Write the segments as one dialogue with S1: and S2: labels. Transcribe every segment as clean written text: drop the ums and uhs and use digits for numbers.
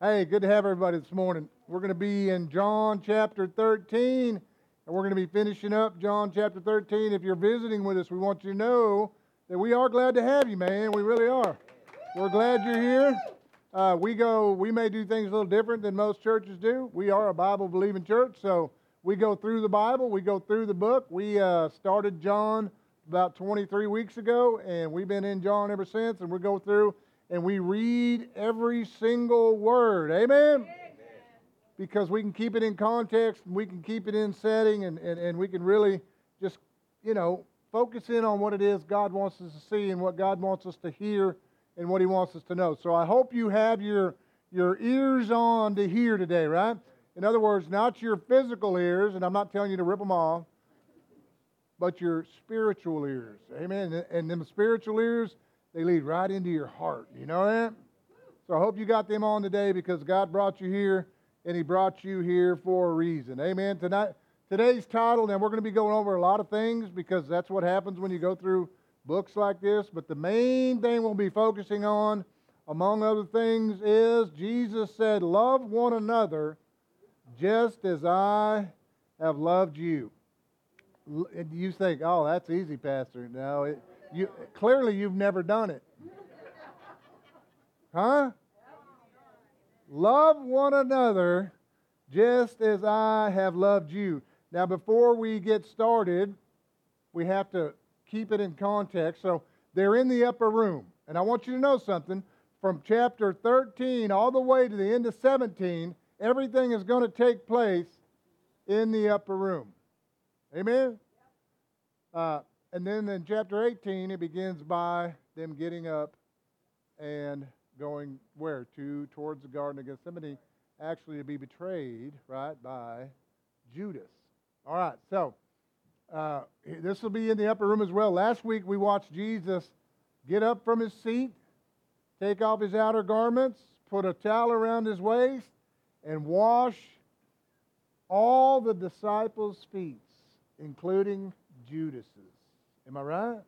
S1: Hey, good to have everybody this morning. We're going to be in John chapter 13, and we're going to be finishing up John chapter 13. If you're visiting with us, we want you to know that we are glad to have you, man. We really are. We're glad you're here. We may do things a little different than most churches do. We are a Bible-believing church, so we go through the Bible. We go through the book. We started John about 23 weeks ago, and we've been in John ever since, and we go through and we read every single word. Amen? Amen? Because we can keep it in context, and we can keep it in setting, and we can really just, focus in on what it is God wants us to see and what God wants us to hear and what He wants us to know. So I hope you have your ears on to hear today, right? In other words, not your physical ears, and I'm not telling you to rip them off, but your spiritual ears. Amen? And them spiritual ears, they lead right into your heart. You know that? So I hope you got them on today because God brought you here, and He brought you here for a reason. Amen. Today's title, and we're going to be going over a lot of things because that's what happens when you go through books like this. But the main thing we'll be focusing on, among other things, is Jesus said, "Love one another just as I have loved you." And you think, "Oh, that's easy, Pastor." No, clearly you've never done it. Huh? Love one another just as I have loved you. Now, before we get started, we have to keep it in context. So they're in the upper room. And I want you to know something. From chapter 13 all the way to the end of 17, everything is going to take place in the upper room. Amen? And then in chapter 18, it begins by them getting up and going where? Towards the Garden of Gethsemane, actually to be betrayed, right, by Judas. All right, so this will be in the upper room as well. Last week we watched Jesus get up from his seat, take off his outer garments, put a towel around his waist, and wash all the disciples' feet, including Judas's. Am I right?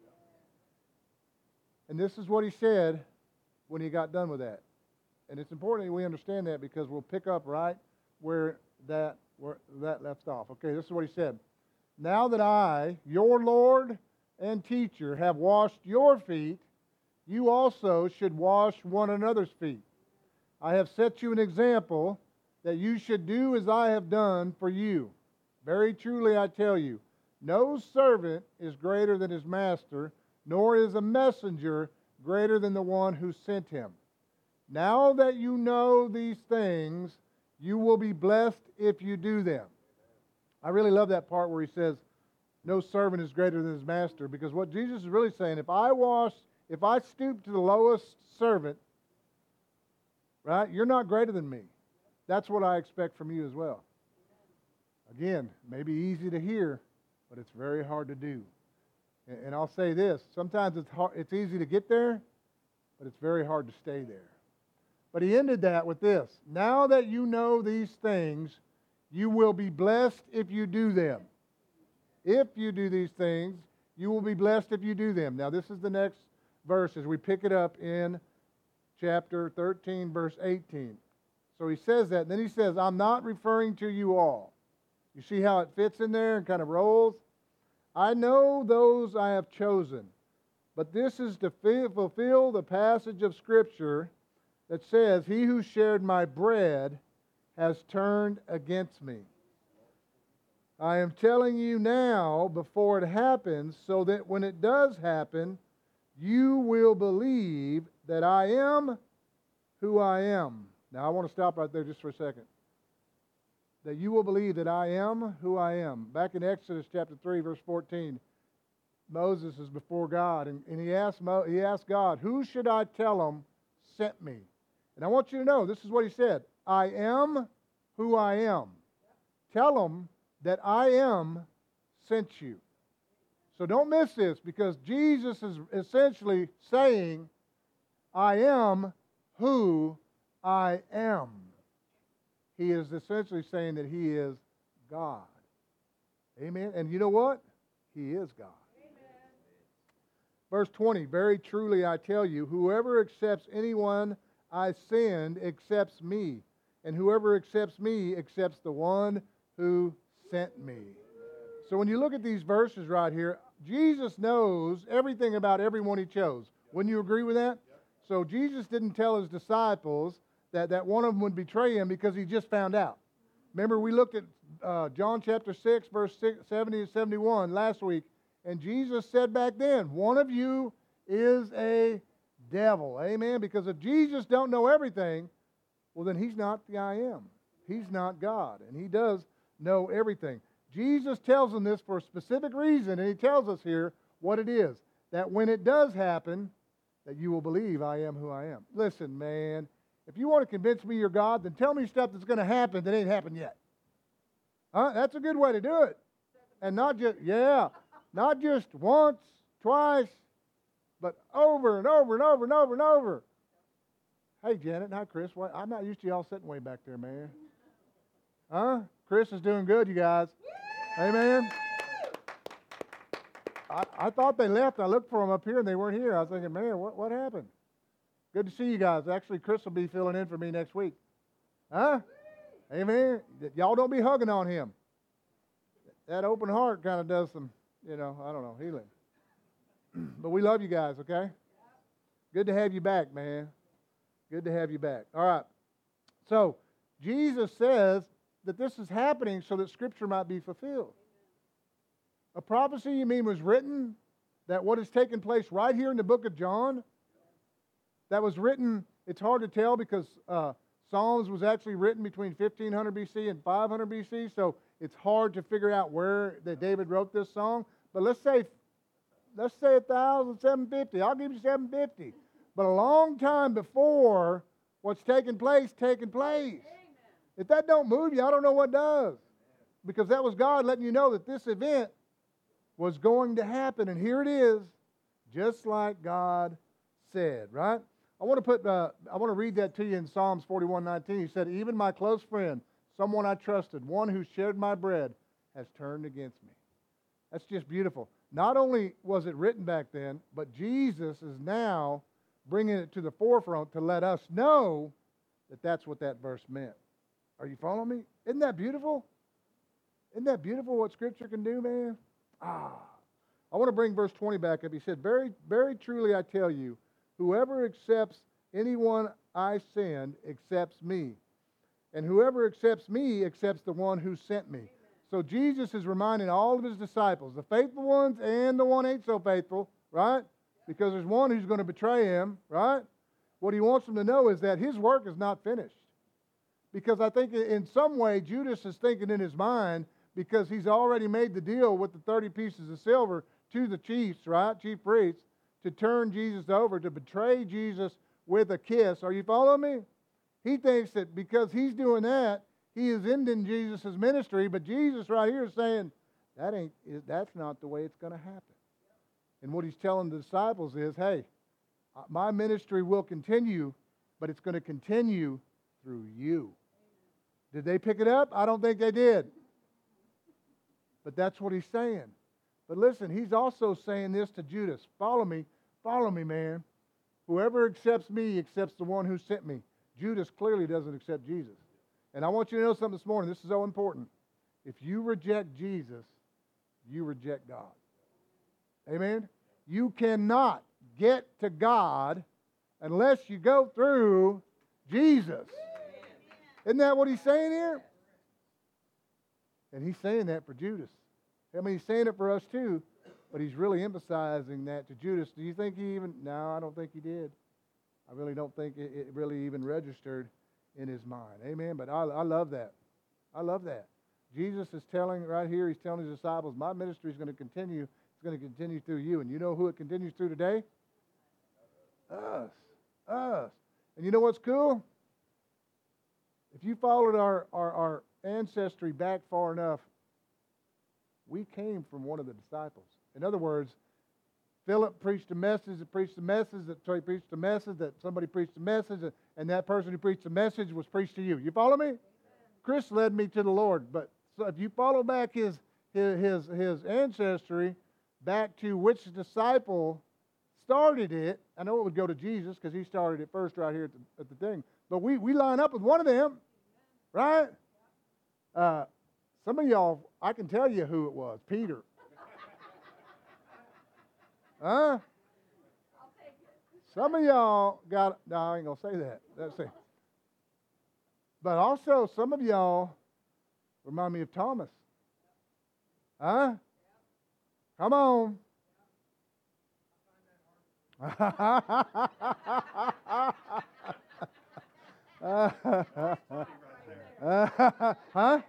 S1: And this is what he said when he got done with that. And it's important that we understand that because we'll pick up right where that left off. Okay, this is what he said. "Now that I, your Lord and teacher, have washed your feet, you also should wash one another's feet. I have set you an example that you should do as I have done for you. Very truly I tell you, no servant is greater than his master, nor is a messenger greater than the one who sent him. Now that you know these things, you will be blessed if you do them." I really love that part where he says, no servant is greater than his master, because what Jesus is really saying, if I stoop to the lowest servant, right, you're not greater than me. That's what I expect from you as well. Again, maybe easy to hear, but it's very hard to do. And I'll say this, sometimes it's easy to get there, but it's very hard to stay there. But he ended that with this: "Now that you know these things, you will be blessed if you do them. If you do these things, you will be blessed if you do them." Now this is the next verse as we pick it up in chapter 13, verse 18. So he says that, and then he says, "I'm not referring to you all." You see how it fits in there and kind of rolls? "I know those I have chosen, but this is to fulfill the passage of Scripture that says, 'He who shared my bread has turned against me.' I am telling you now before it happens, so that when it does happen, you will believe that I am who I am." Now I want to stop right there just for a second. That you will believe that I am who I am. Back in Exodus chapter 3, verse 14, Moses is before God, and he asked God, "Who should I tell him sent me?" And I want you to know, this is what he said: "I am who I am. Tell him that I am sent you." So don't miss this, because Jesus is essentially saying, "I am who I am." He is essentially saying that He is God. Amen. And you know what? He is God. Amen. Verse 20, "Very truly I tell you, whoever accepts anyone I send accepts me. and whoever accepts me accepts the one who sent me. So when you look at these verses right here, Jesus knows everything about everyone he chose. Wouldn't you agree with that? So Jesus didn't tell his disciples that one of them would betray him because he just found out. Remember, we looked at John chapter 6, verse 70 and 71 last week, and Jesus said back then, one of you is a devil. Amen? Because if Jesus don't know everything, well, then he's not the I am. He's not God, and he does know everything. Jesus tells them this for a specific reason, and he tells us here what it is. That when it does happen, that you will believe I am who I am. Listen, man, if you want to convince me you're God, then tell me stuff that's going to happen that ain't happened yet. That's a good way to do it. And not just once, twice, but over and over and over and over and over. Hey, Janet. Hi, Chris. I'm not used to y'all sitting way back there, man. Huh? Chris is doing good, you guys. Amen. I thought they left. I looked for them up here, and they weren't here. I was thinking, man, what happened? Good to see you guys. Actually, Chris will be filling in for me next week. Huh? Amen. Y'all don't be hugging on him. That open heart kind of does some, I don't know, healing. But we love you guys, okay? Good to have you back, man. Good to have you back. All right. So, Jesus says that this is happening so that Scripture might be fulfilled. A prophecy, you mean, was written, that what has taken place right here in the book of John, that was written, it's hard to tell because Psalms was actually written between 1500 BC and 500 BC, so it's hard to figure out where that David wrote this song. But let's say 1,750. I'll give you 750. But a long time before what's taken place. Amen. If that don't move you, I don't know what does. Because that was God letting you know that this event was going to happen, and here it is, just like God said, right? I want to read that to you in Psalms 41:19. He said, "Even my close friend, someone I trusted, one who shared my bread, has turned against me." That's just beautiful. Not only was it written back then, but Jesus is now bringing it to the forefront to let us know that that's what that verse meant. Are you following me? Isn't that beautiful? Isn't that beautiful what Scripture can do, man? I want to bring verse 20 back up. He said, "Very, very truly I tell you, whoever accepts anyone I send accepts me. And whoever accepts me accepts the one who sent me." So Jesus is reminding all of his disciples, the faithful ones and the one ain't so faithful, right? Because there's one who's going to betray him, right? What he wants them to know is that his work is not finished. Because I think in some way Judas is thinking in his mind, because he's already made the deal with the 30 pieces of silver to the chiefs, right? Chief priests, to turn Jesus over, to betray Jesus with a kiss. Are you following me? He thinks that because he's doing that, he is ending Jesus' ministry, but Jesus right here is saying, that's not the way it's going to happen. And what he's telling the disciples is, hey, my ministry will continue, but it's going to continue through you. Did they pick it up? I don't think they did. But that's what he's saying. But listen, he's also saying this to Judas. Follow me, man. Whoever accepts me accepts the one who sent me. Judas clearly doesn't accept Jesus. And I want you to know something this morning. This is so important. If you reject Jesus, you reject God. Amen? You cannot get to God unless you go through Jesus. Isn't that what he's saying here? And he's saying that for Judas. I mean, he's saying it for us too, but he's really emphasizing that to Judas. Do you think he even... No, I don't think he did. I really don't think it really even registered in his mind. Amen? But I love that. I love that. Jesus is telling right here, he's telling his disciples, my ministry is going to continue. It's going to continue through you. And you know who it continues through today? Us. And you know what's cool? If you followed our ancestry back far enough, we came from one of the disciples. In other words, Philip preached a message, that preached a message, that preached a message, that somebody preached a message, and that person who preached the message was preached to you. You follow me? Chris led me to the Lord. But so if you follow back his ancestry back to which disciple started it, I know it would go to Jesus because he started it first right here at the thing. But we line up with one of them. Right? Some of y'all, I can tell you who it was. Peter. Huh? Some of y'all got, no, I ain't going to say that. Let's see. But also, some of y'all remind me of Thomas. Huh? Come on. Huh?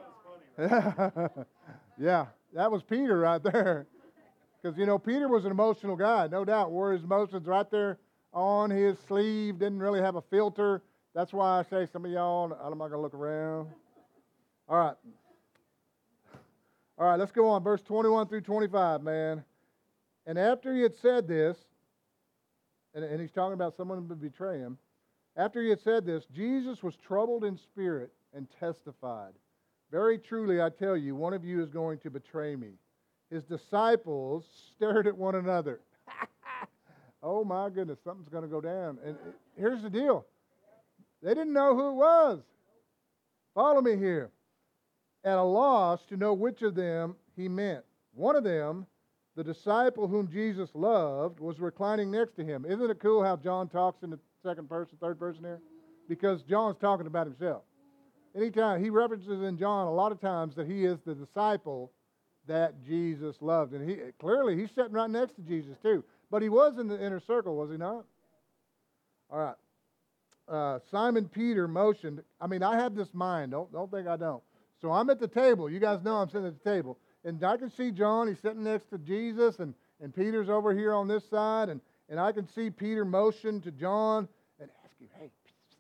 S1: Yeah, that was Peter right there. Because, Peter was an emotional guy, no doubt. Wore his emotions right there on his sleeve, didn't really have a filter. That's why I say some of y'all, I'm not going to look around. All right. All right, let's go on. Verse 21 through 25, man. And after he had said this, and he's talking about someone who would betray him. After he had said this, Jesus was troubled in spirit and testified, "Very truly, I tell you, one of you is going to betray me." His disciples stared at one another. Oh my goodness, something's going to go down. And here's the deal. They didn't know who it was. Follow me here. At a loss to know which of them he meant. One of them, the disciple whom Jesus loved, was reclining next to him. Isn't it cool how John talks in the second person, third person here? Because John's talking about himself. Anytime he references in John a lot of times that he is the disciple that Jesus loved. And he's sitting right next to Jesus too. But he was in the inner circle, was he not? All right. Simon Peter motioned. I have this mind. Don't think I don't. So I'm at the table. You guys know I'm sitting at the table. And I can see John. He's sitting next to Jesus. And Peter's over here on this side. And I can see Peter motion to John and ask him, "Hey,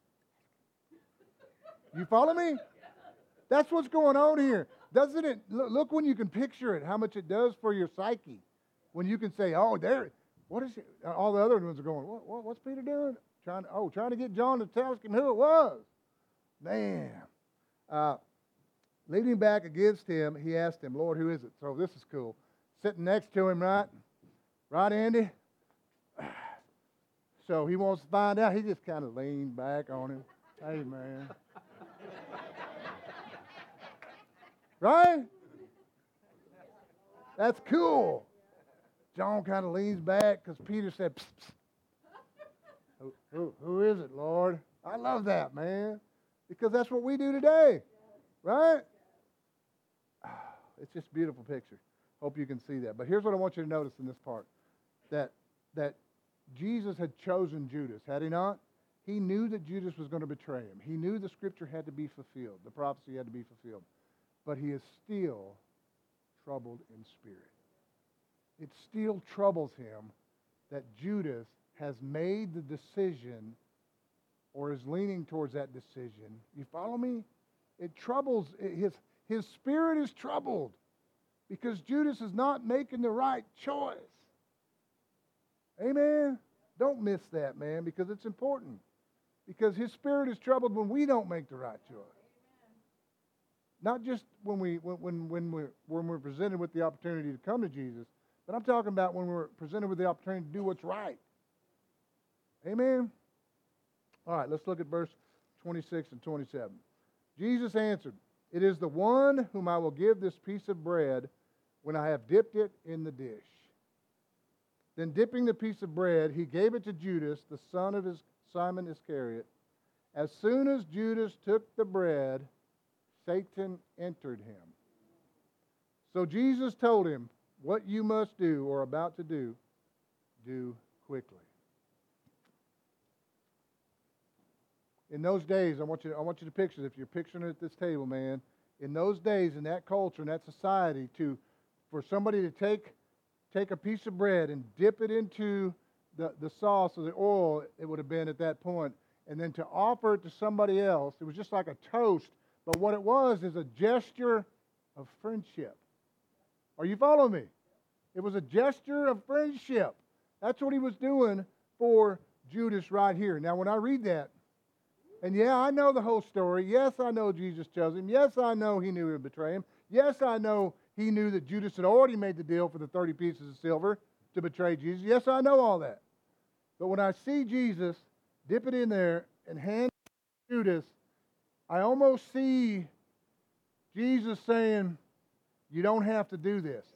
S1: you follow me?" That's what's going on here. Doesn't it? Look when you can picture it, how much it does for your psyche. When you can say, "Oh, there, what is it?" All the other ones are going, what's Peter doing? Trying to get John to tell him who it was. Man. Leaning back against him, he asked him, "Lord, who is it?" So this is cool. Sitting next to him, right? Right, Andy? So he wants to find out. He just kind of leaned back on him. Hey, man. Right? That's cool. John kind of leans back because Peter said, "Psst, psst. Who is it, Lord?" I love that, man. Because that's what we do today. Right? It's just a beautiful picture. Hope you can see that. But here's what I want you to notice in this part. That Jesus had chosen Judas, had he not? He knew that Judas was going to betray him. He knew the scripture had to be fulfilled. The prophecy had to be fulfilled. But he is still troubled in spirit. It still troubles him that Judas has made the decision or is leaning towards that decision. You follow me? It troubles, his spirit is troubled because Judas is not making the right choice. Amen? Don't miss that, man, because it's important. Because his spirit is troubled when we don't make the right choice. Not just when we're presented with the opportunity to come to Jesus, but I'm talking about when we're presented with the opportunity to do what's right. Amen? All right, let's look at verse 26 and 27. Jesus answered, "It is the one whom I will give this piece of bread when I have dipped it in the dish." Then dipping the piece of bread, he gave it to Judas, the son of Simon Iscariot. As soon as Judas took the bread, Satan entered him. So Jesus told him, "What you must do or are about to do, do quickly." In those days, I want you to picture, if you're picturing it at this table, man, in those days, in that culture, in that society, for somebody to take a piece of bread and dip it into the sauce or the oil, it would have been at that point, and then to offer it to somebody else, it was just like a toast. But what it was is a gesture of friendship. Are you following me? It was a gesture of friendship. That's what he was doing for Judas right here. Now, when I read that, and yeah, I know the whole story. Yes, I know Jesus chose him. Yes, I know he knew he would betray him. Yes, I know he knew that Judas had already made the deal for the 30 pieces of silver to betray Jesus. Yes, I know all that. But when I see Jesus dip it in there and hand Judas I almost see Jesus saying, you don't have to do this.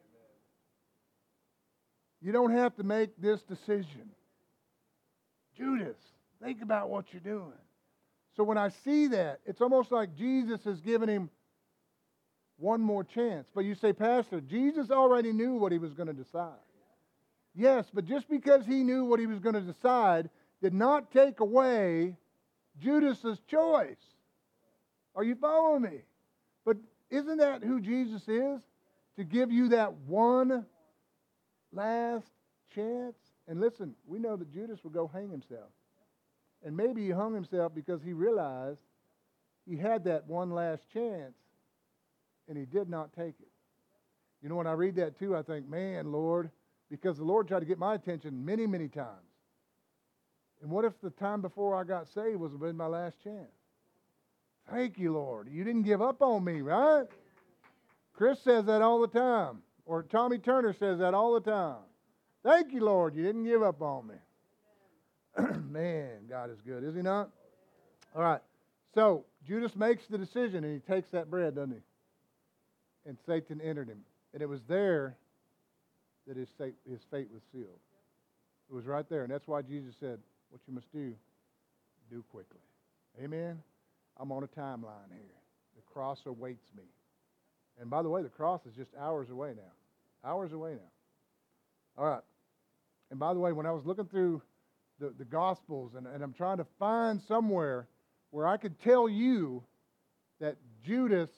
S1: You don't have to make this decision. Judas, think about what you're doing. So when I see that, it's almost like Jesus is giving him one more chance. But you say, Pastor, Jesus already knew what he was going to decide. Yes, but just because he knew what he was going to decide did not take away Judas's choice. Are you following me? But isn't that who Jesus is? To give you that one last chance? And listen, we know that Judas would go hang himself. And maybe he hung himself because he realized he had that one last chance and he did not take it. You know, when I read that too, I think, man, Lord, because the Lord tried to get my attention many, many times. And what if the time before I got saved was been my last chance? Thank you, Lord. You didn't give up on me, right? Chris says that all the time. Or Tommy Turner says that all the time. Thank you, Lord. You didn't give up on me. Man, God is good, is he not? All right. So Judas makes the decision and he takes that bread, doesn't he? And Satan entered him. And it was there that his fate was sealed. It was right there. And that's why Jesus said, what you must do quickly. Amen? I'm on a timeline here. The cross awaits me. And by the way, the cross is just hours away now. Hours away now. All right. And by the way, when I was looking through the Gospels, and I'm trying to find somewhere where I could tell you that Judas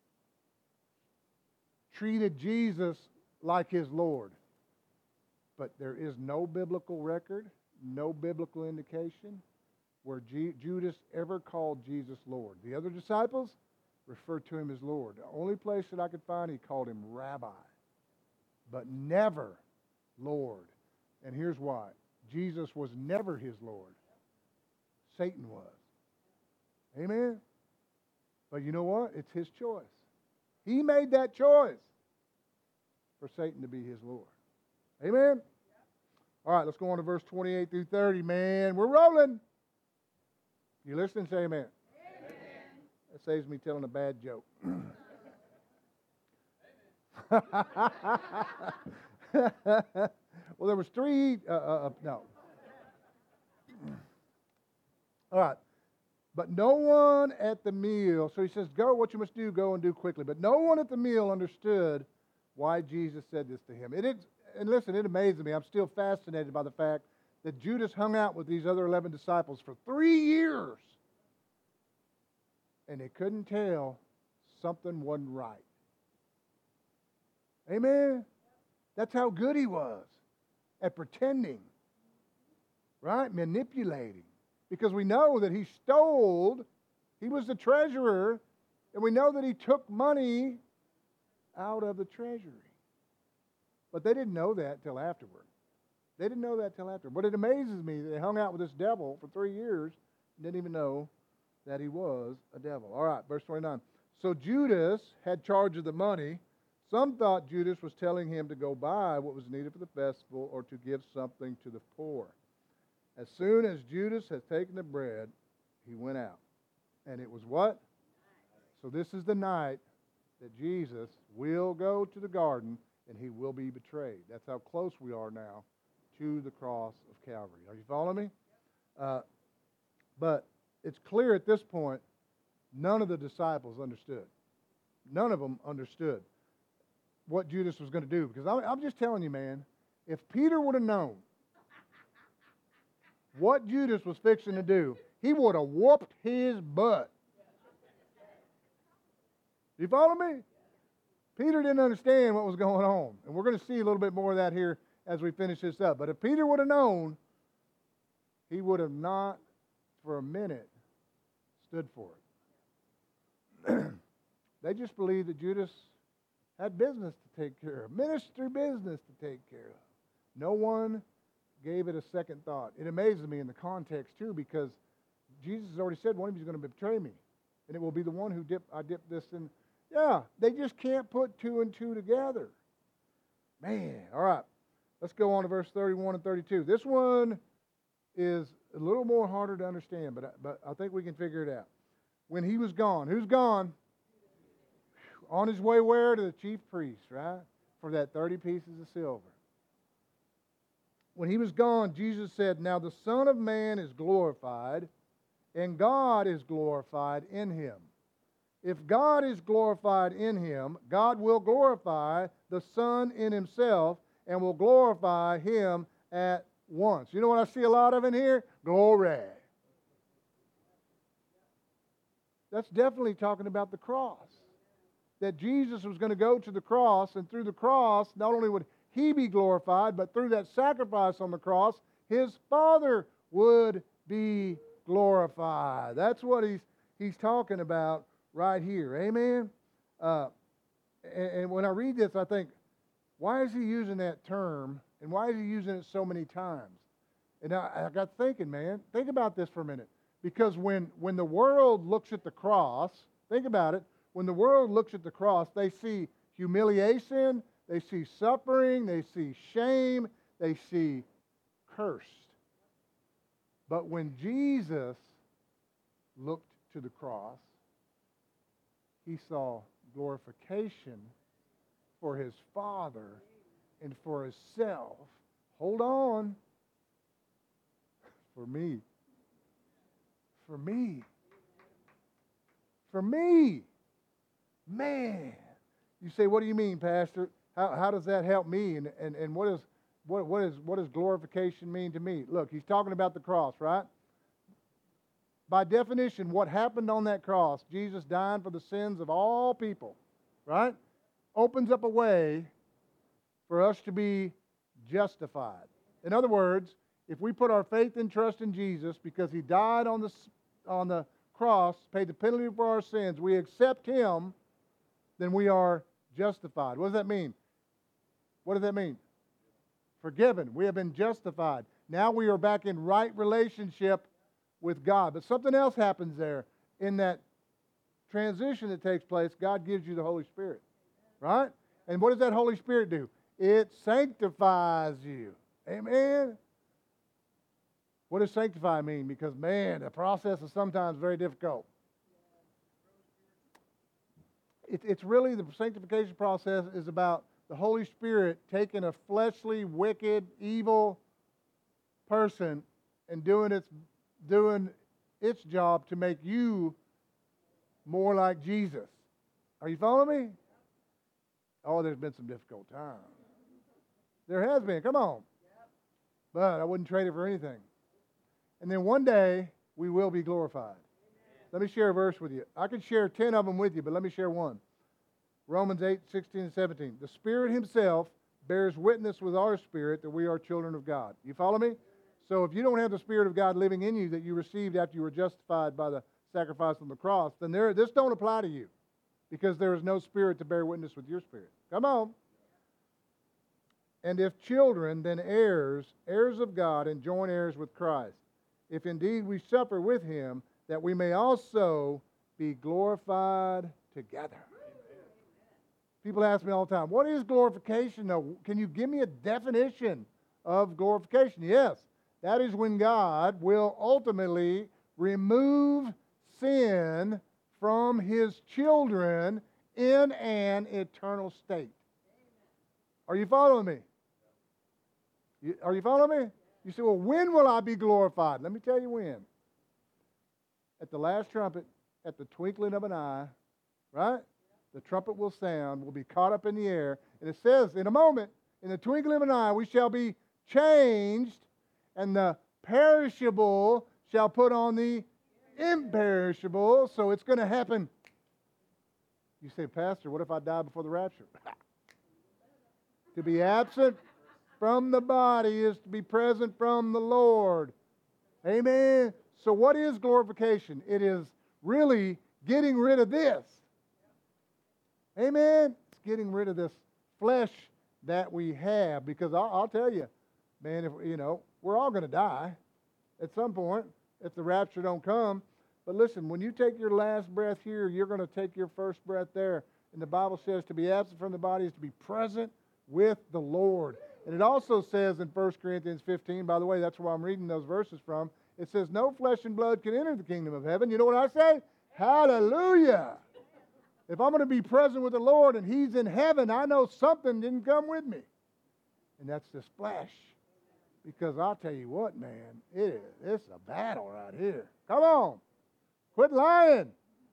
S1: treated Jesus like his Lord. But there is no biblical record, no biblical indication where Judas ever called Jesus Lord. The other disciples referred to him as Lord. The only place that I could find, he called him Rabbi, but never Lord. And here's why. Jesus was never his Lord. Satan was. Amen? But you know what? It's his choice. He made that choice for Satan to be his Lord. Amen? All right, let's go on to verse 28 through 30. Man, we're rolling. You listening? Say amen. Amen. That saves me telling a bad joke. Well, there was three. No. All right. But no one at the meal, so he says, go, what you must do, go and do quickly. But no one at the meal understood why Jesus said this to him. And listen, it amazes me. I'm still fascinated by the fact that Judas hung out with these other 11 disciples for 3 years. And they couldn't tell something wasn't right. Amen? That's how good he was at pretending, right? Manipulating. Because we know that he stole, he was the treasurer, and we know that he took money out of the treasury. But they didn't know that till afterward. They didn't know that till afterward. But it amazes me that they hung out with this devil for 3 years and didn't even know that he was a devil. All right, verse 29. So Judas had charge of the money. Some thought Judas was telling him to go buy what was needed for the festival or to give something to the poor. As soon as Judas had taken the bread, he went out. And it was what? So this is the night that Jesus will go to the garden and he will be betrayed. That's how close we are now to the cross of Calvary. Are you following me? But it's clear at this point, none of the disciples understood. None of them understood what Judas was going to do. Because I'm just telling you, man, if Peter would have known what Judas was fixing to do, he would have whooped his butt. You follow me? Peter didn't understand what was going on. And we're going to see a little bit more of that here as we finish this up. But if Peter would have known, he would have not for a minute stood for it. They just believed that Judas had business to take care of, ministry business to take care of. No one gave it a second thought. It amazes me in the context, too, because Jesus has already said one of you is going to betray me, and it will be the one who I dip this in. Yeah, they just can't put 2 and 2 together. Man, all right. Let's go on to verse 31 and 32. This one is a little more harder to understand, but I think we can figure it out. when he was gone. Who's gone? On his way where? To the chief priest, right? For that 30 pieces of silver. When he was gone, Jesus said, now the Son of Man is glorified, and God is glorified in him. If God is glorified in him, God will glorify the Son in himself and will glorify him at once. You know what I see a lot of in here? Glory. That's definitely talking about the cross. That Jesus was going to go to the cross, and through the cross, not only would he be glorified, but through that sacrifice on the cross, his Father would be glorified. That's what he's talking about right here. Amen? And when I read this, I think, why is he using that term, and why is he using it so many times? And I got thinking, man, think about this for a minute. Because when the world looks at the cross, think about it, when the world looks at the cross, they see humiliation, they see suffering, they see shame, they see cursed. But when Jesus looked to the cross, he saw glorification for his Father and for himself. Hold on. For me. For me. For me. Man. You say, what do you mean, Pastor? How does that help me? And what does glorification mean to me? Look, he's talking about the cross, right? By definition, what happened on that cross, Jesus dying for the sins of all people, right? Opens up a way for us to be justified. In other words, if we put our faith and trust in Jesus because he died on the cross, paid the penalty for our sins, we accept him, then we are justified. What does that mean? What does that mean? Forgiven. We have been justified. Now we are back in right relationship with God. But something else happens there. In that transition that takes place, God gives you the Holy Spirit. Right? And what does that Holy Spirit do? It sanctifies you. Amen? What does sanctify mean? Because, man, the process is sometimes very difficult. It's really, the sanctification process is about the Holy Spirit taking a fleshly, wicked, evil person and doing its job to make you more like Jesus. Are you following me? Oh, there's been some difficult times. There has been. Come on. But I wouldn't trade it for anything. And then one day, we will be glorified. Let me share a verse with you. I could share 10 of them with you, but let me share one. Romans 8, 16 and 17. The Spirit himself bears witness with our spirit that we are children of God. You follow me? So if you don't have the Spirit of God living in you that you received after you were justified by the sacrifice on the cross, then this don't apply to you because there is no Spirit to bear witness with your spirit. Come on. And if children, then heirs, heirs of God, and joint heirs with Christ. If indeed we suffer with him, that we may also be glorified together. People ask me all the time, what is glorification though? Can you give me a definition of glorification? Yes, that is when God will ultimately remove sin from his children in an eternal state. Are you following me? Are you following me? You say, well, when will I be glorified? Let me tell you when. At the last trumpet, at the twinkling of an eye, right? The trumpet will sound, we'll be caught up in the air. And it says, in a moment, in the twinkling of an eye, we shall be changed, and the perishable shall put on the imperishable. So it's going to happen. You say, Pastor, what if I die before the rapture? To be absent from the body is to be present from the Lord. Amen. So what is glorification? It is really getting rid of this. Amen. It's getting rid of this flesh that we have. Because I'll tell you, man, if we're all going to die at some point if the rapture don't come. But listen, when you take your last breath here, you're going to take your first breath there. And the Bible says to be absent from the body is to be present with the Lord. And it also says in 1 Corinthians 15, by the way, that's where I'm reading those verses from. It says, no flesh and blood can enter the kingdom of heaven. You know what I say? Hallelujah. If I'm going to be present with the Lord and He's in heaven, I know something didn't come with me. And that's this flesh. Because I'll tell you what, man, it's a battle right here. Come on. Quit lying.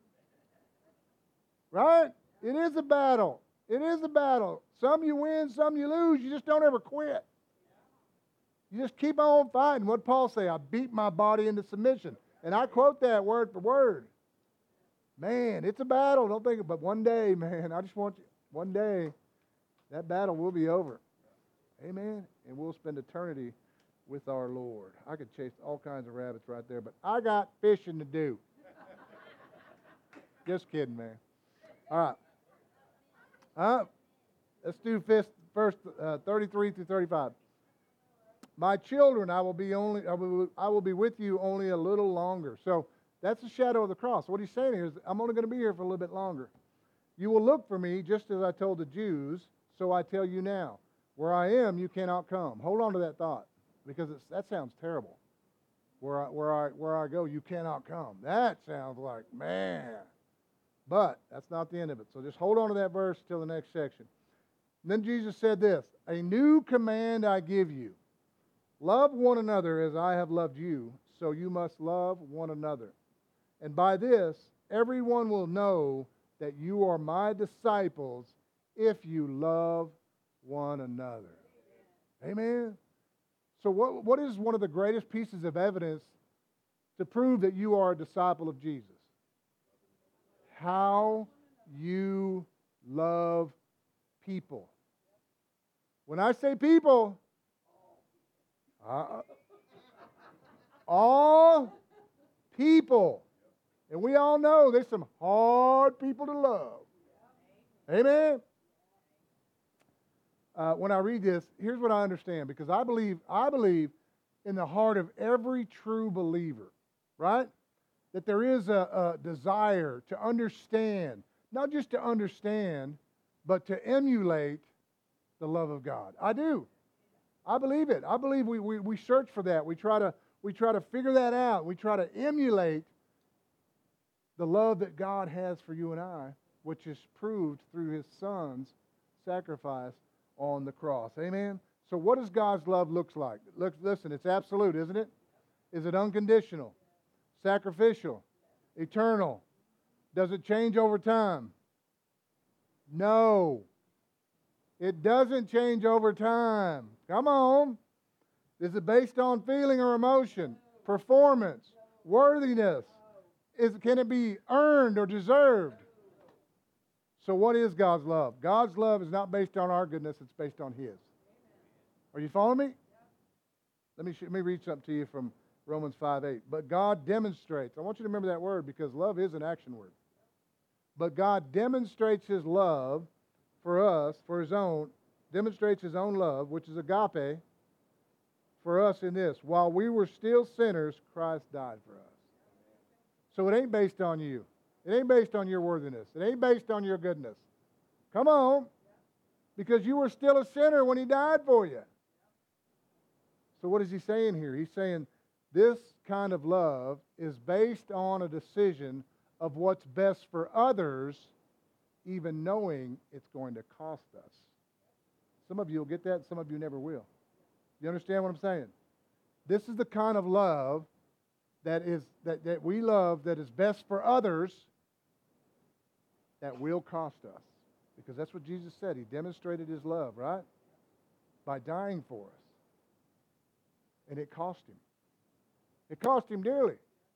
S1: Right? It is a battle. It is a battle. Some you win, some you lose. You just don't ever quit. You just keep on fighting. What did Paul say? I beat my body into submission. And I quote that word for word. Man, it's a battle. Don't think it. But one day, man, I just want you, one day, that battle will be over. Amen? And we'll spend eternity with our Lord. I could chase all kinds of rabbits right there, but I got fishing to do. Just kidding, man. All right. Let's do first 33 through 35. My children, I will be with you only a little longer. So that's the shadow of the cross. What he's saying here is, I'm only going to be here for a little bit longer. You will look for me, just as I told the Jews, so I tell you now. Where I am, you cannot come. Hold on to that thought, because that sounds terrible. Where I go, you cannot come. That sounds like, man. But that's not the end of it. So just hold on to that verse till the next section. And then Jesus said this, a new command I give you. Love one another as I have loved you, so you must love one another. And by this, everyone will know that you are my disciples if you love one another. Amen? So what is one of the greatest pieces of evidence to prove that you are a disciple of Jesus? How you love people. When I say people, all people. And we all know there's some hard people to love. Amen? When I read this, here's what I understand. Because I believe in the heart of every true believer, right? That there is a desire to understand, not just to understand, but to emulate the love of God. I do. I believe it. I believe we search for that. We try to figure that out. We try to emulate the love that God has for you and I, which is proved through His Son's sacrifice on the cross. Amen? So what does God's love look like? Listen, it's absolute, isn't it? Is it unconditional? Sacrificial? Eternal? Does it change over time? No. It doesn't change over time. Come on. Is it based on feeling or emotion? Performance? Worthiness? Can it be earned or deserved? So what is God's love? God's love is not based on our goodness, it's based on His. Are you following me? Let me read something to you from Romans 5:8. But God demonstrates. I want you to remember that word, because love is an action word. But God demonstrates His love for us, demonstrates His own love, which is agape, for us in this. While we were still sinners, Christ died for us. So it ain't based on you. It ain't based on your worthiness. It ain't based on your goodness. Come on. Because you were still a sinner when He died for you. So what is He saying here? He's saying this kind of love is based on a decision of what's best for others, even knowing it's going to cost us. Some of you will get that, some of you never will. You understand what I'm saying? This is the kind of love that we love that is best for others, that will cost us. Because that's what Jesus said. He demonstrated His love, right? By dying for us. And it cost Him. It cost Him dearly.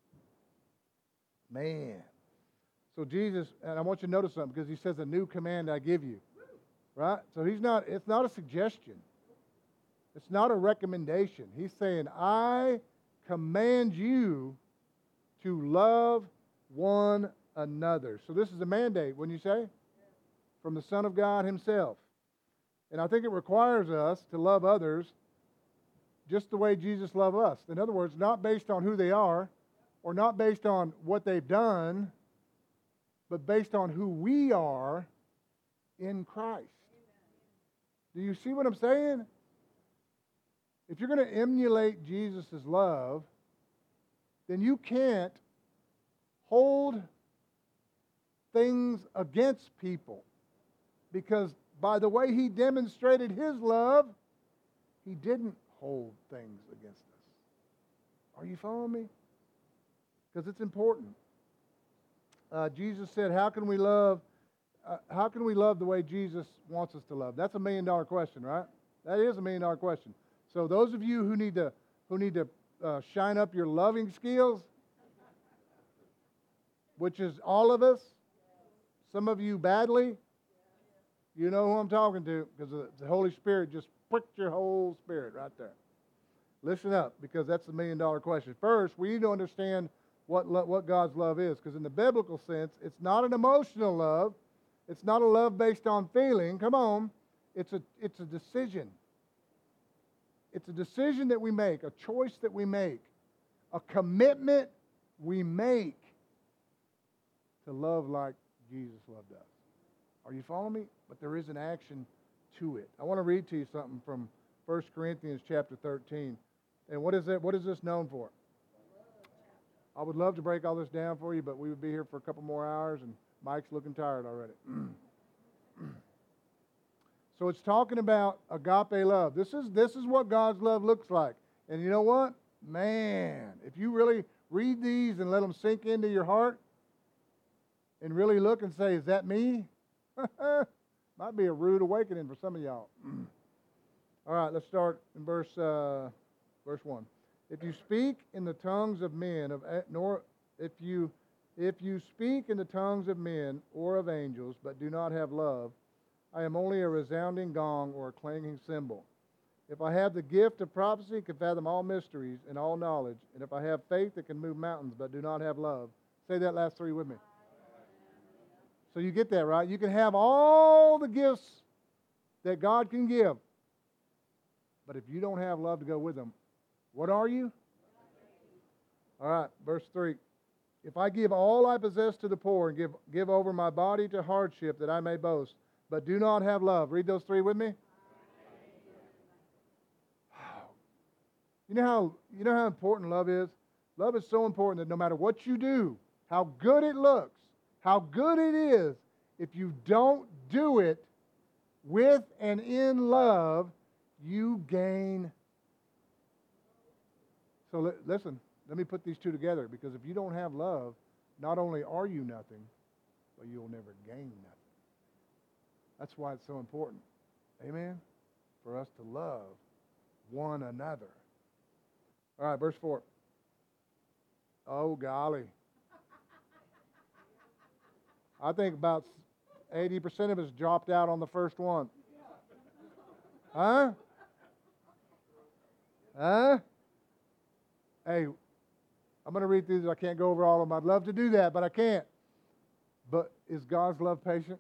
S1: Man. So Jesus, and I want you to notice something, because He says, a new command I give you. Right? So it's not a suggestion. It's not a recommendation. He's saying, I command you to love one another. So this is a mandate, wouldn't you say? From the Son of God Himself. And I think it requires us to love others just the way Jesus loved us. In other words, not based on who they are, or not based on what they've done, but based on who we are in Christ. Do you see what I'm saying? If you're going to emulate Jesus' love, then you can't hold things against people. Because by the way he demonstrated his love, he didn't hold things against us. Are you following me? Because it's important. Jesus said, how can we love the way Jesus wants us to love? That's $1 million question, right? That is $1 million question. So those of you who need to shine up your loving skills, which is all of us, some of you badly, you know who I'm talking to, because the Holy Spirit just pricked your whole spirit right there. Listen up, because that's the $1 million question. First, we need to understand what God's love is, because in the biblical sense, it's not an emotional love. It's not a love based on feeling. Come on. It's a decision. It's a decision that we make, a choice that we make, a commitment we make to love like Jesus loved us. Are you following me? But there is an action to it. I want to read to you something from 1 Corinthians chapter 13. And what is it? What is this known for? I would love to break all this down for you, but we would be here for a couple more hours, and Mike's looking tired already. So it's talking about agape love. This is what God's love looks like. And you know what? Man, if you really read these and let them sink into your heart and really look and say, is that me? Might be a rude awakening for some of y'all. All right, let's start in verse 1. If you speak in the tongues of men, if you speak in the tongues of men or of angels, but do not have love, I am only a resounding gong or a clanging cymbal. If I have the gift of prophecy, can fathom all mysteries and all knowledge, and if I have faith that can move mountains, but do not have love, say that last three with me. So you get that, right? You can have all the gifts that God can give, but if you don't have love to go with them, what are you? All right, verse 3. If I give all I possess to the poor and give over my body to hardship that I may boast, but do not have love. Read those three with me. You know how important love is? Love is so important that no matter what you do, how good it looks, how good it is, if you don't do it with and in love, you gain. So listen, let me put these two together, because if you don't have love, not only are you nothing, but you'll never gain nothing. That's why it's so important, amen, for us to love one another. All right, verse 4. Oh, golly. I think about 80% of us dropped out on the first one. Huh? Huh? Hey, I'm going to read through these. I can't go over all of them. I'd love to do that, but I can't. But is God's love patient?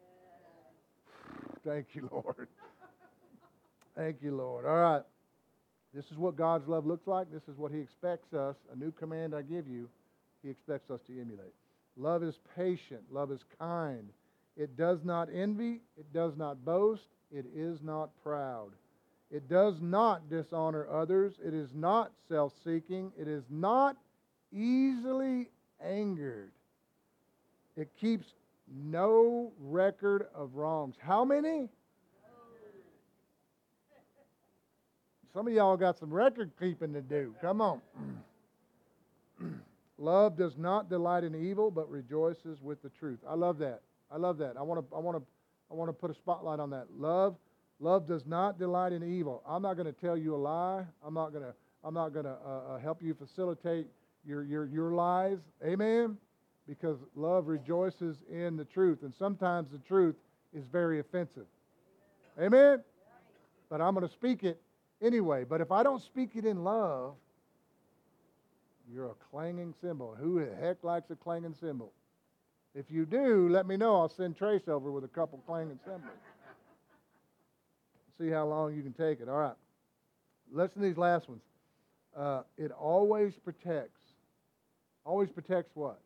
S1: Thank you, Lord. Thank you, Lord. All right. This is what God's love looks like. This is what He expects us. A new command I give you, He expects us to emulate. Love is patient. Love is kind. It does not envy. It does not boast. It is not proud. It does not dishonor others. It is not self-seeking. It is not easily angered. It keeps no record of wrongs. How many? Some of y'all got some record keeping to do. Come on. Love does not delight in evil, but rejoices with the truth. I love that. I love that. I want to put a spotlight on that. Love does not delight in evil. I'm not going to tell you a lie. I'm not going to help you facilitate your lies. Amen. Because love rejoices in the truth, and sometimes the truth is very offensive. Amen. But I'm going to speak it anyway. But if I don't speak it in love, you're a clanging cymbal. Who the heck likes a clanging cymbal? If you do, let me know. I'll send Trace over with a couple clanging cymbals. See how long you can take it. All right. Listen to these last ones. It always protects. Always protects what?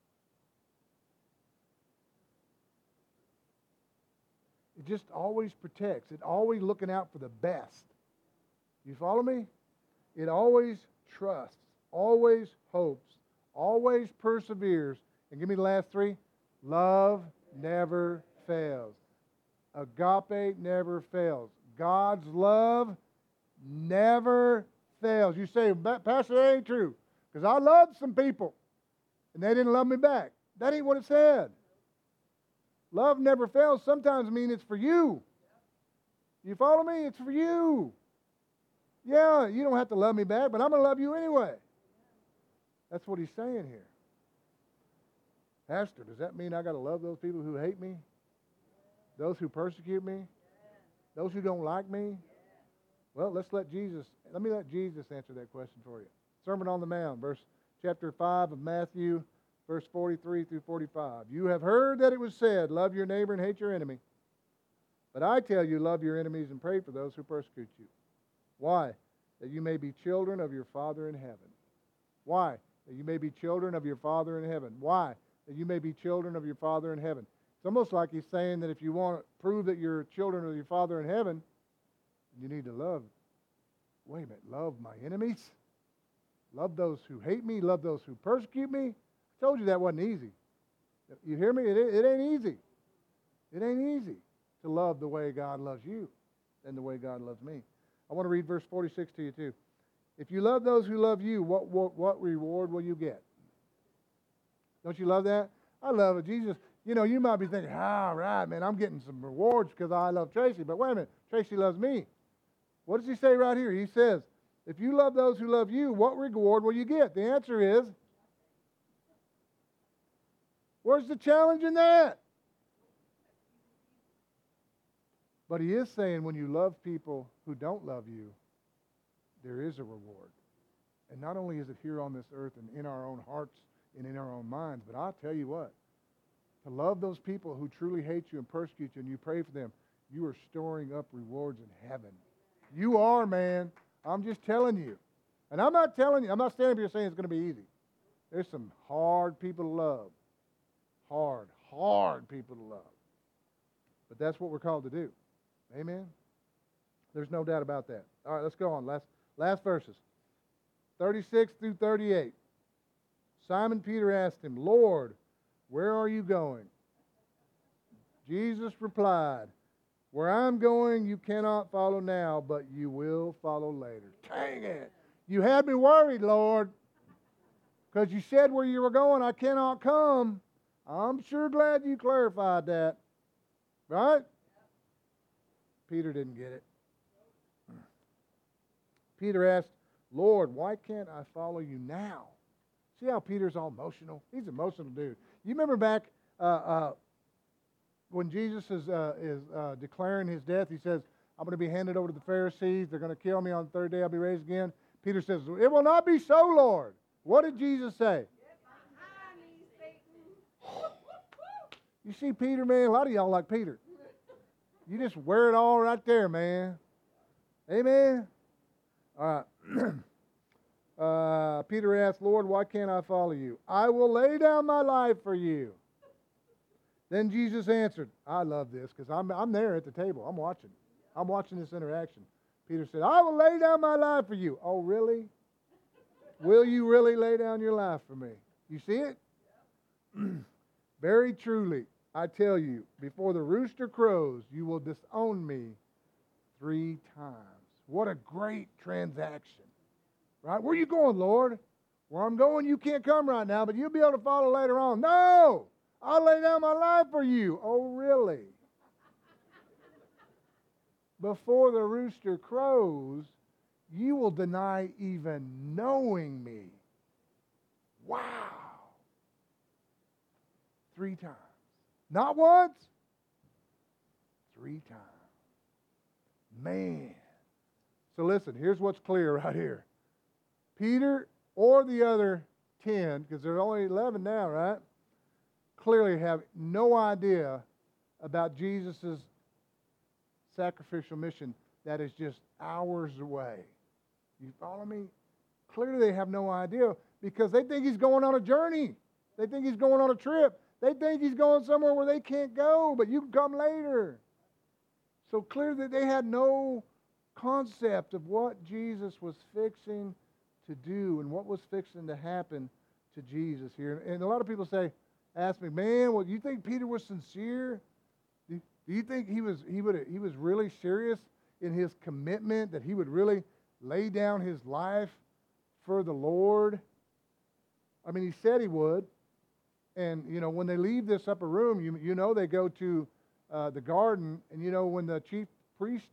S1: It just always protects. It always looking out for the best. You follow me? It always trusts, always hopes, always perseveres. And give me the last three. Love never fails. Agape never fails. God's love never fails. You say, Pastor, that ain't true. Because I loved some people, and they didn't love me back. That ain't what it said. Love never fails sometimes mean it's for you. You follow me? It's for you. Yeah, you don't have to love me back, but I'm going to love you anyway. That's what he's saying here. Pastor, does that mean I got to love those people who hate me? Those who persecute me? Those who don't like me? Well, let me let Jesus answer that question for you. Sermon on the Mount, chapter 5 of Matthew, verse 43 through 45. You have heard that it was said, love your neighbor and hate your enemy. But I tell you, love your enemies and pray for those who persecute you. Why? That you may be children of your Father in heaven. Why? That you may be children of your Father in heaven. Why? That you may be children of your Father in heaven. It's almost like he's saying that if you want to prove that you're children of your Father in heaven, you need to love. Wait a minute, love my enemies? Love those who hate me? Love those who persecute me? I told you that wasn't easy. You hear me? It ain't easy. It ain't easy to love the way God loves you and the way God loves me. I want to read verse 46 to you too. If you love those who love you, what reward will you get? Don't you love that? I love it. Jesus, you might be thinking, all right, man, I'm getting some rewards because I love Tracy. But wait a minute, Tracy loves me. What does he say right here? He says, if you love those who love you, what reward will you get? The answer is, where's the challenge in that? But he is saying when you love people who don't love you, there is a reward. And not only is it here on this earth and in our own hearts and in our own minds, but I'll tell you what, to love those people who truly hate you and persecute you and you pray for them, you are storing up rewards in heaven. You are, man. I'm just telling you. And I'm not standing up here saying it's going to be easy. There's some hard people to love. Hard people to love. But that's what we're called to do. Amen? There's no doubt about that. All right, let's go on. Last verses. 36 through 38. Simon Peter asked him, Lord, where are you going? Jesus replied, where I'm going you cannot follow now, but you will follow later. Dang it. You had me worried, Lord, because you said where you were going, I cannot come. I'm sure glad you clarified that. Right? Peter didn't get it. Peter asked, Lord, why can't I follow you now? See how Peter's all emotional? He's an emotional dude. You remember back when Jesus is declaring his death, he says, I'm going to be handed over to the Pharisees. They're going to kill me on the third day. I'll be raised again. Peter says, it will not be so, Lord. What did Jesus say? You see Peter, man? A lot of y'all like Peter. You just wear it all right there, man. Amen? All right. Peter asked, Lord, why can't I follow you? I will lay down my life for you. Then Jesus answered, I love this because I'm there at the table. I'm watching. I'm watching this interaction. Peter said, I will lay down my life for you. Oh, really? Will you really lay down your life for me? You see it? Very truly, I tell you, before the rooster crows, you will disown me 3 times. What a great transaction. Right? Where are you going, Lord? Where I'm going, you can't come right now, but you'll be able to follow later on. No! I'll lay down my life for you. Oh, really? Before the rooster crows, you will deny even knowing me. Wow. 3 times. Not once. 3 times. Man. So listen, here's what's clear right here. Peter or the other 10, because there's only 11 now, right? Clearly have no idea about Jesus' sacrificial mission that is just hours away. You follow me? Clearly they have no idea because they think he's going on a journey. They think he's going on a trip. They think he's going somewhere where they can't go, but you can come later. So clearly they had no concept of what Jesus was fixing to do and what was fixing to happen to Jesus here. And a lot of people say, ask me, man, well, you think Peter was sincere? Do you think he was really serious in his commitment, that he would really lay down his life for the Lord? I mean, he said he would. And, when they leave this upper room, they go to the garden. And, when the chief priest's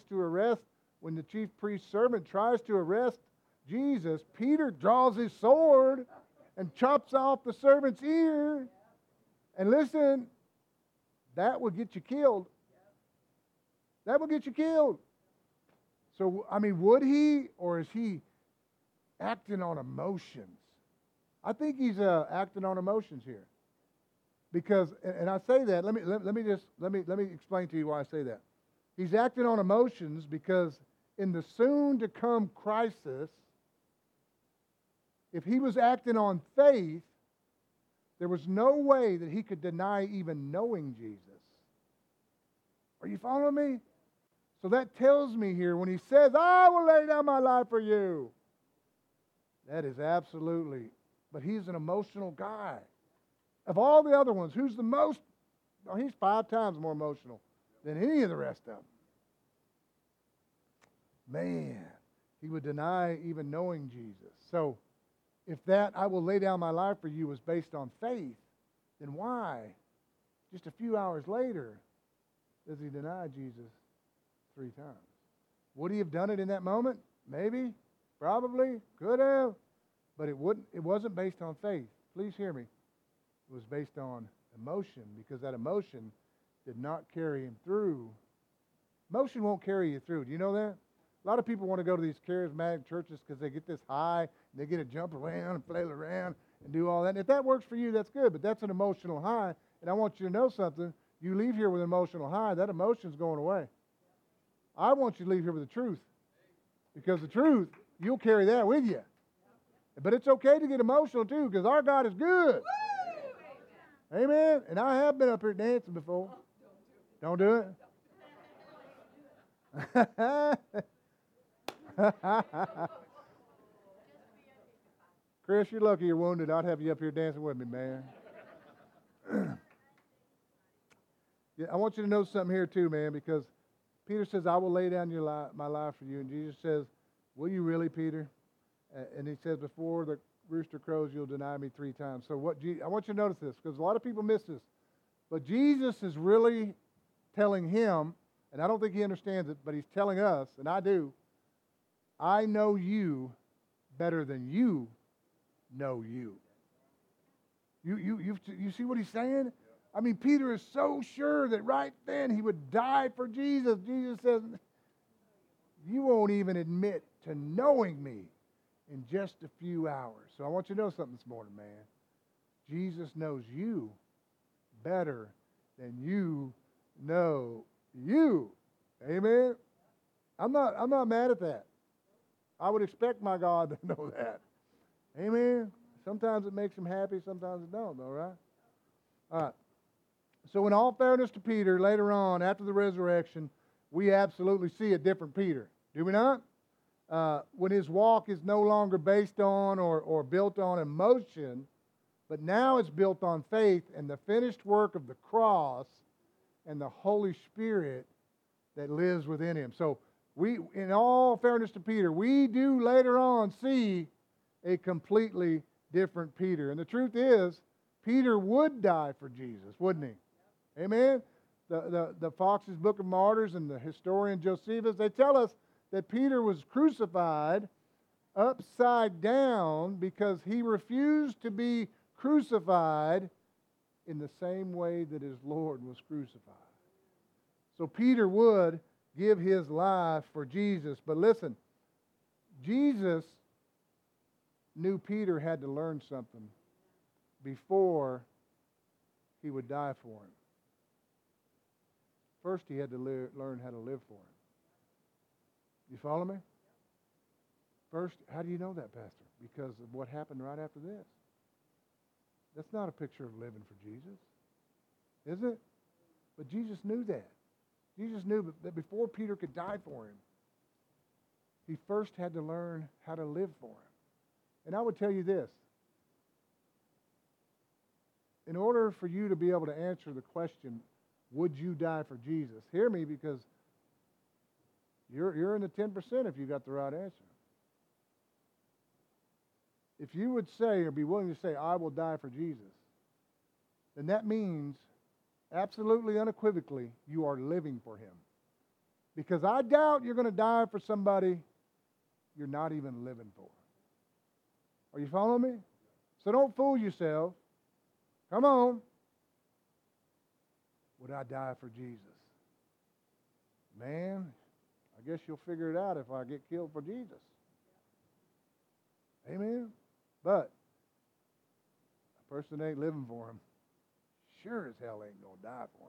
S1: servant tries to arrest Jesus, Peter draws his sword and chops off the servant's ear. And listen, that will get you killed. That will get you killed. So, I mean, would he, or is he acting on emotions? I think he's acting on emotions here. Because, and I say that, let me explain to you why I say that. He's acting on emotions because in the soon-to-come crisis, if he was acting on faith, there was no way that he could deny even knowing Jesus. Are you following me? So that tells me here when he says, I will lay down my life for you. That is absolutely, but he's an emotional guy. Of all the other ones, who's the most? Well, he's 5 times more emotional than any of the rest of them. Man, he would deny even knowing Jesus. So, if that I will lay down my life for you was based on faith, then why, just a few hours later, does he deny Jesus 3 times? Would he have done it in that moment? Maybe, probably, could have, but it wasn't based on faith. Please hear me. It was based on emotion, because that emotion did not carry him through. Emotion won't carry you through. Do you know that? A lot of people want to go to these charismatic churches because they get this high, and they get to jump around and flail around and do all that. And if that works for you, that's good, but that's an emotional high. And I want you to know something. You leave here with an emotional high, that emotion's going away. I want you to leave here with the truth, because the truth, you'll carry that with you. But it's okay to get emotional too, because our God is good. Amen. And I have been up here dancing before. Don't do it. Chris, you're lucky you're wounded. I'd have you up here dancing with me, man. Yeah, I want you to know something here too, man, because Peter says, I will lay down my life for you. And Jesus says, will you really, Peter? And he says, before the rooster crows, you'll deny me 3 times. So I want you to notice this, because a lot of people miss this. But Jesus is really telling him, and I don't think he understands it, but he's telling us, and I do, I know you better than you know you. You see what he's saying? I mean, Peter is so sure that right then he would die for Jesus. Jesus says, you won't even admit to knowing me in just a few hours. So I want you to know something this morning, man. Jesus knows you better than you know you. Amen? I'm not mad at that. I would expect my God to know that. Amen? Sometimes it makes him happy, sometimes it don't, all right? All right. So in all fairness to Peter, later on, after the resurrection, we absolutely see a different Peter. Do we not? When his walk is no longer based on or built on emotion, but now it's built on faith and the finished work of the cross and the Holy Spirit that lives within him. So we, in all fairness to Peter, we do later on see a completely different Peter. And the truth is, Peter would die for Jesus, wouldn't he? Amen? The Fox's Book of Martyrs and the historian Josephus, they tell us that Peter was crucified upside down because he refused to be crucified in the same way that his Lord was crucified. So Peter would give his life for Jesus. But listen, Jesus knew Peter had to learn something before he would die for him. First, he had to learn how to live for him. You follow me? First, how do you know that, Pastor? Because of what happened right after this. That's not a picture of living for Jesus, is it? But Jesus knew that. Jesus knew that before Peter could die for him, he first had to learn how to live for him. And I would tell you this. in order for you to be able to answer the question, would you die for Jesus? Hear me, because you're in the 10% if you got the right answer. If you would say or be willing to say, I will die for Jesus, then that means absolutely unequivocally you are living for Him. Because I doubt you're going to die for somebody you're not even living for. Are you following me? So don't fool yourself. Come on. Would I die for Jesus? Man, I guess you'll figure it out if I get killed for Jesus. Amen? But a person that ain't living for Him sure as hell ain't going to die for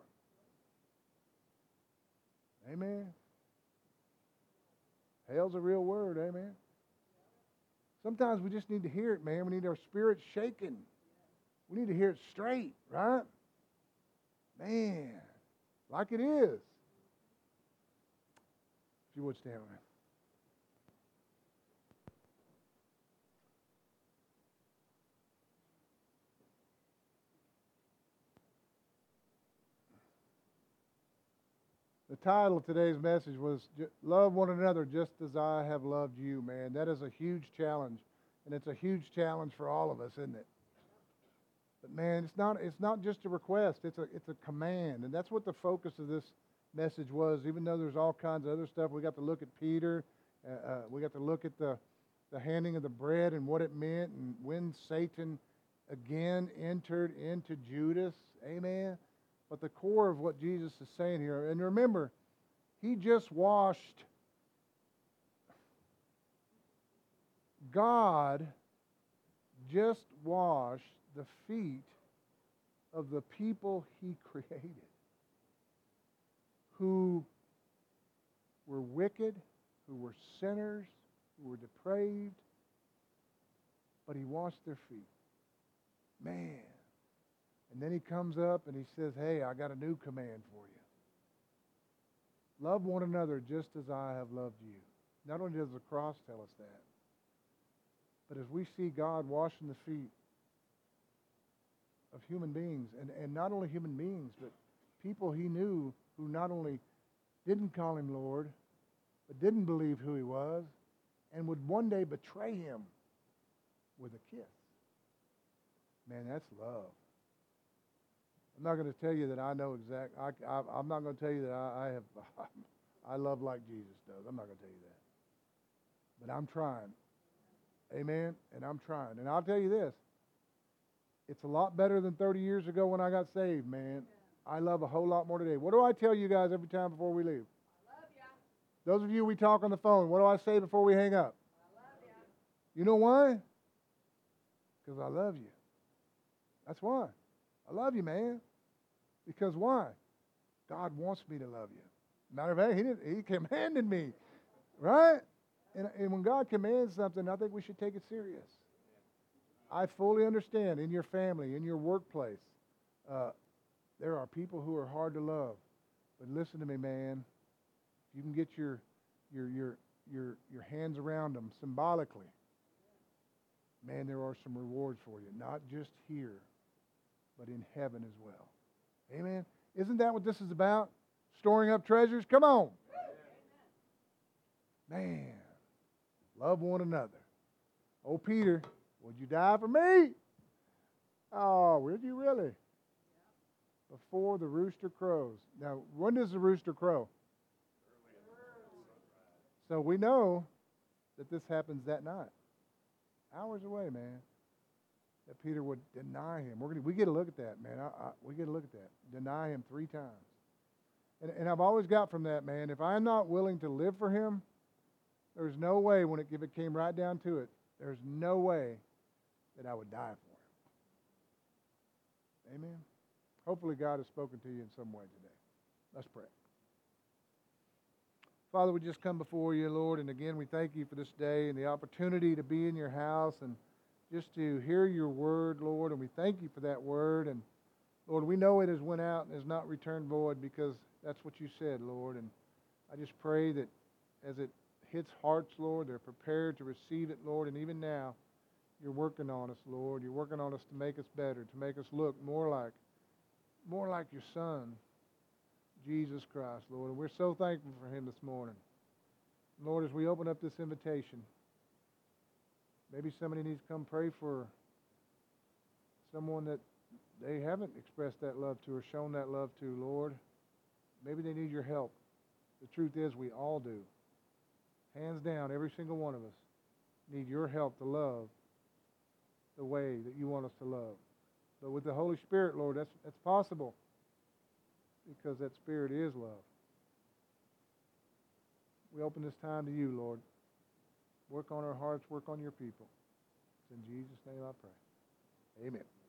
S1: Him. Amen? Hell's a real word, amen? Sometimes we just need to hear it, man. We need our spirit shaken. We need to hear it straight, right? Man, like it is. If you would stand with me. The title of today's message was Love One Another Just As I Have Loved You, man. That is a huge challenge, and it's a huge challenge for all of us, isn't it? But man, it's not just a request, it's a command, and that's what the focus of this message was. Even though there's all kinds of other stuff, we got to look at Peter, we got to look at the handing of the bread and what it meant, and when Satan again entered into Judas, amen? But the core of what Jesus is saying here, and remember, He just washed, God just washed the feet of the people He created, who were wicked, who were sinners, who were depraved, but He washed their feet. Man. And then He comes up and He says, hey, I got a new command for you. Love one another just as I have loved you. Not only does the cross tell us that, but as we see God washing the feet of human beings, and not only human beings, but people He knew who not only didn't call Him Lord, but didn't believe who He was, and would one day betray Him with a kiss. Man, that's love. I'm not going to tell you that I know I'm not going to tell you that I love like Jesus does. I'm not going to tell you that. But I'm trying. Amen? And I'm trying. And I'll tell you this. It's a lot better than 30 years ago when I got saved, man. I love a whole lot more today. What do I tell you guys every time before we leave? I love you. Those of you we talk on the phone, what do I say before we hang up? I love you. You know why? Because I love you. That's why. I love you, man. Because why? God wants me to love you. Matter of fact, He commanded me. Right? And when God commands something, I think we should take it serious. I fully understand in your family, in your workplace, there are people who are hard to love. But listen to me, man. If you can get your hands around them symbolically, man, there are some rewards for you. Not just here, but in heaven as well. Amen. Isn't that what this is about? Storing up treasures? Come on. Man, love one another. Oh, Peter, would you die for me? Oh, would you really? Before the rooster crows. Now, when does the rooster crow? So we know that this happens that night. Hours away, man. That Peter would deny Him. We get a look at that, man. We get a look at that. Deny Him 3 times. And I've always got from that, man, if I'm not willing to live for Him, there's no way, if it came right down to it, there's no way that I would die for Him. Amen? Hopefully God has spoken to you in some way today. Let's pray. Father, we just come before you, Lord, and again, we thank you for this day and the opportunity to be in your house and just to hear your word, Lord, and we thank you for that word. And Lord, we know it has went out and has not returned void because that's what you said, Lord. And I just pray that as it hits hearts, Lord, they're prepared to receive it, Lord. And even now, You're working on us, Lord. You're working on us to make us better, to make us look more like your Son, Jesus Christ, Lord. And we're so thankful for him this morning. Lord, as we open up this invitation, maybe somebody needs to come pray for someone that they haven't expressed that love to or shown that love to, Lord. Maybe they need your help. The truth is, we all do. Hands down, every single one of us need your help to love the way that you want us to love. But with the Holy Spirit, Lord, that's possible because that Spirit is love. We open this time to you, Lord. Work on our hearts, work on your people. It's in Jesus' name I pray. Amen.